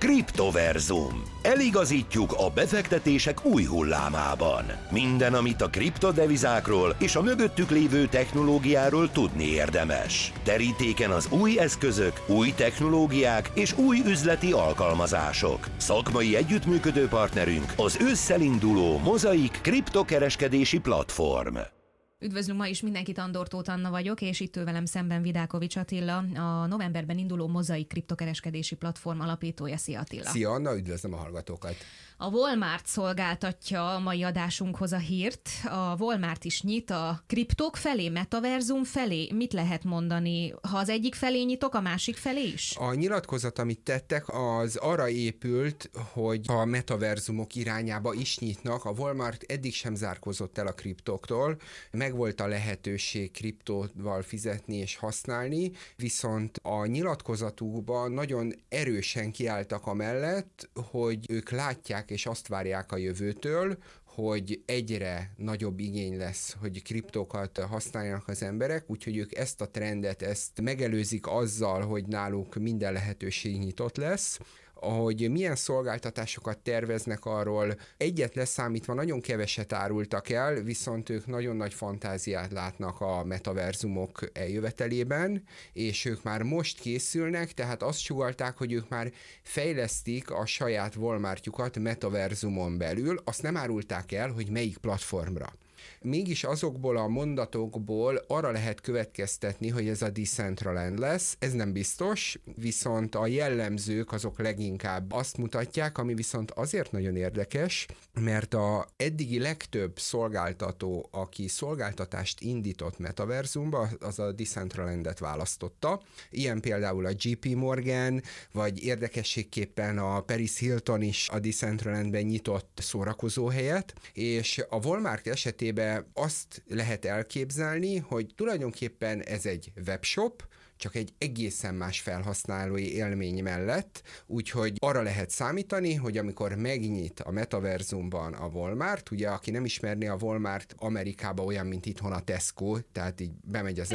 Kriptoverzum. Eligazítjuk a befektetések új hullámában. Minden, amit a kriptodevizákról és a mögöttük lévő technológiáról tudni érdemes. Terítéken az új eszközök, új technológiák és új üzleti alkalmazások. Szakmai együttműködő partnerünk az ősszel induló Mozaik kriptokereskedési platform. Üdvözlünk ma is mindenkit, Andor Tóth Anna vagyok, és itt ül velem szemben Vidákovics Attila, a novemberben induló Mozaik kriptokereskedési platform alapítója. Szia Attila! Szia Anna, üdvözlöm a hallgatókat! A Walmart szolgáltatja a mai adásunkhoz a hírt. A Walmart is nyit a kriptók felé, metaverzum felé. Mit lehet mondani? Ha az egyik felé nyitok, a másik felé is? A nyilatkozat, amit tettek, az arra épült, hogy a metaverzumok irányába is nyitnak. A Walmart eddig sem zárkózott el a kriptóktól. Megvolt a lehetőség kriptóval fizetni és használni, viszont a nyilatkozatukban nagyon erősen kiálltak amellett, hogy ők látják és azt várják a jövőtől, hogy egyre nagyobb igény lesz, hogy kriptókat használjanak az emberek, úgyhogy ők ezt a trendet, ezt megelőzik azzal, hogy náluk minden lehetőség nyitott lesz. Ahogy milyen szolgáltatásokat terveznek, arról egyet leszámítva nagyon keveset árultak el, viszont ők nagyon nagy fantáziát látnak a metaverzumok eljövetelében, és ők már most készülnek, tehát azt sugallták, hogy ők már fejlesztik a saját Walmartjukat metaverzumon belül, azt nem árulták el, hogy melyik platformra. Mégis azokból a mondatokból arra lehet következtetni, hogy ez a Decentraland lesz, ez nem biztos, viszont a jellemzők azok leginkább azt mutatják, ami viszont azért nagyon érdekes, mert a eddigi legtöbb szolgáltató, aki szolgáltatást indított metaverzumba, az a Decentralandet választotta. Ilyen például a JP Morgan, vagy érdekességképpen a Paris Hilton is a Decentralandben nyitott szórakozóhelyet, és a Walmart esetében azt lehet elképzelni, hogy tulajdonképpen ez egy webshop, csak egy egészen más felhasználói élmény mellett, úgyhogy arra lehet számítani, hogy amikor megnyit a metaverzumban a Walmart, ugye aki nem ismerné, a Walmart Amerikában olyan, mint itthon a Tesco, tehát így bemegy az